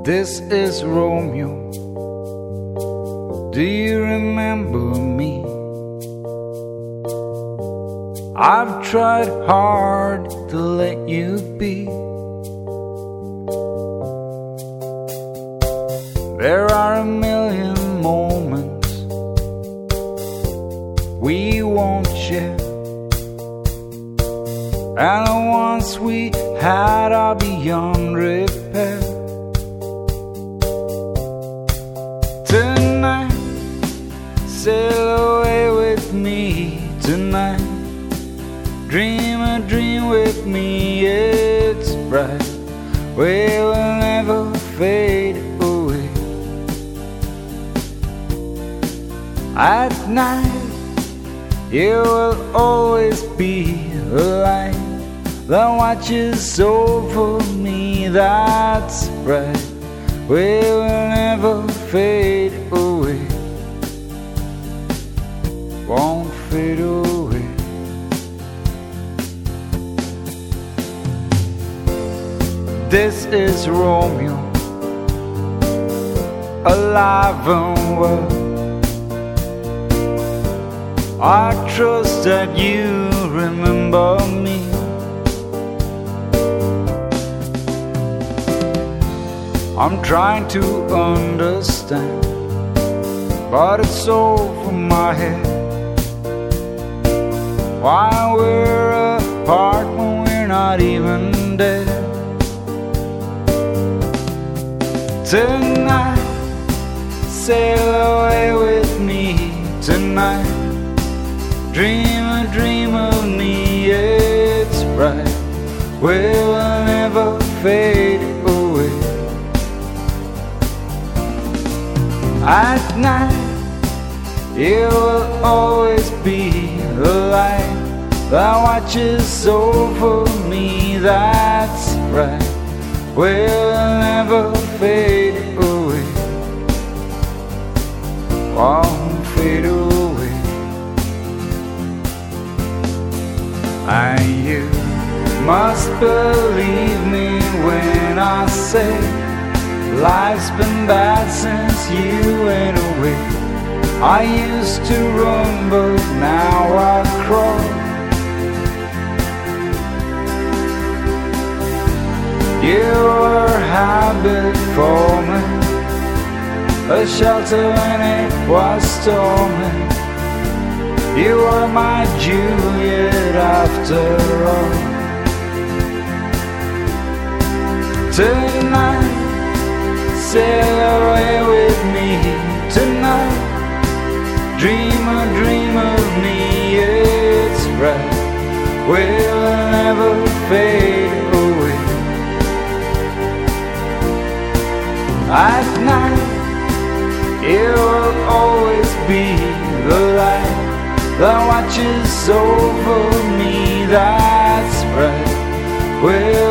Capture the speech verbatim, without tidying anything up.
This is Romeo. Do you remember me? I've tried hard to let you be. There are a million moments we won't share, and the ones we had are beyond repair. Tonight, sail away with me tonight. Dream a dream with me, it's bright. We will never fade away. At night, you will always be a light that watches over me, that's bright. We will never fade away. Won't fade away. This is Romeo, alive and well. I trust that you remember me. I'm trying to understand, but it's over my head. Why we're apart when we're not even dead. Tonight, sail away with me tonight. Dream a dream of me, it's bright. We will never fade away. At night, you will always be the light that watches over me, that's right. We'll never fade away. Won't fade away. And you must believe me when I say life's been bad since you went away. I used to run, but now I crawl. You were a habit for me, a shelter when it was storming. You were my Juliet after all. Tonight, sail away with me tonight. Dream a dream of me, it's bright. We'll never fade away. At night, it will always be the light that watches over me, that's right. We'll